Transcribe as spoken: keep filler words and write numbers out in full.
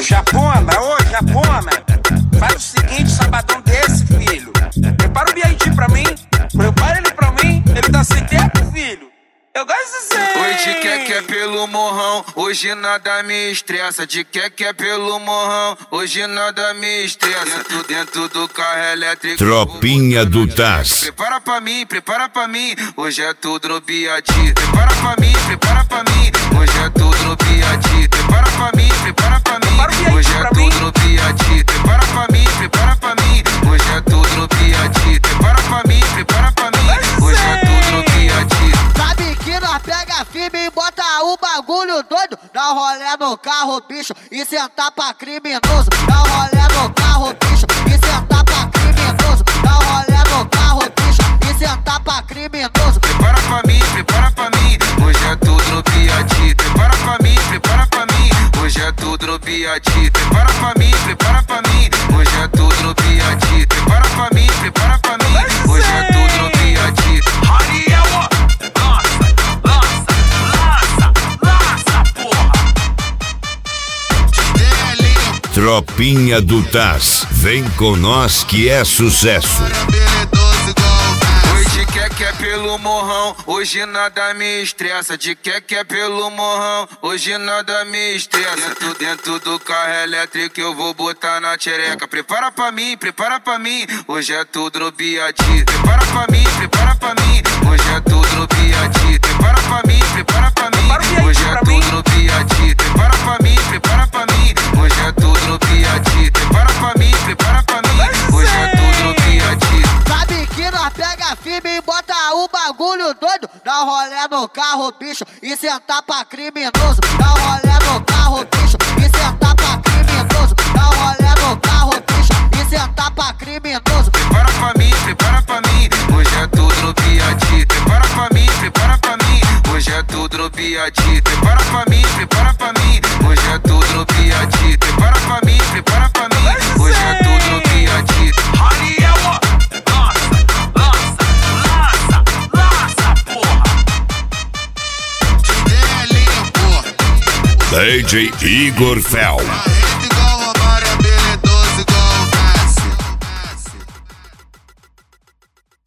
Japona, ô Japona, faz o seguinte, sabadão desse, filho. Prepara o B I D pra mim, prepara ele pra mim, ele tá sem tempo, filho. Eu gosto assim. Hoje quer que é pelo morrão, hoje nada me estressa. De quer que é pelo morrão, hoje nada me estressa. Dentro, dentro do carro elétrico. Tropinha do Taz. Prepara pra mim, prepara pra mim, hoje é tudo no B I D. Prepara pra mim, prepara pra mim, hoje é tudo no B I D. Prepara pra mim, prepara pra mim, hoje é tudo no B I D. Prepara pra mim, prepara pra mim, hoje é tudo no B I D. Prepara pra mim, prepara pra mim, hoje é tudo no B I D. Sabe que nós pega firme e bota o bagulho doido. Dá um rolê no carro, bicho, e sentar pra criminoso. Dá um rolê no carro, bicho, e sentar pra criminoso. Dá um rolê no carro, bicho, e sentar pra criminoso. Prepara pra mim, prepara pra mim, hoje é tudo no B I D. Prepara pra mim, prepara pra mim, hoje é tudo no B I D. Prepara pra mim, prepara pra mim, hoje é tudo no B I D. Prepara pra mim, prepara pra mim, hoje é tudo no B I D. Tropinha do Taz, vem com nós que é sucesso. Hoje quer que é pelo morrão, hoje nada me estressa. De quer que é pelo morrão, hoje nada me estressa. Dentro, dentro do carro elétrico eu vou botar na tchereca. Prepara pra mim, prepara pra mim, hoje é tudo no B I D. Prepara pra mim, prepara pra mim, hoje é tudo no B I D. Prepara pra mim, prepara pra mim, hoje é tudo no B I D. Prepara pra mim, prepara pra mim, hoje é tudo no B I D. Prepara pra mim, prepara pra mim, hoje é tudo no B I D. Sabe que nós pega firme e bota o bagulho doido. Dá um rolê no carro, bicho, e sentar pra criminoso. Dá um rolê no carro, bicho, e sentar pra criminoso. Dá um rolê no carro, bicho, e sentar pra criminoso. Prepara pra mim, prepara pra mim, hoje é tudo no B I D. Prepara pra mim, prepara pra mim, hoje é tudo no B I D. Prepara pra mim, prepara pra mim, hoje é tudo no B I D. Prepara pra mim, prepara pra mim, hoje é tudo no B I D. D J Igor Fel.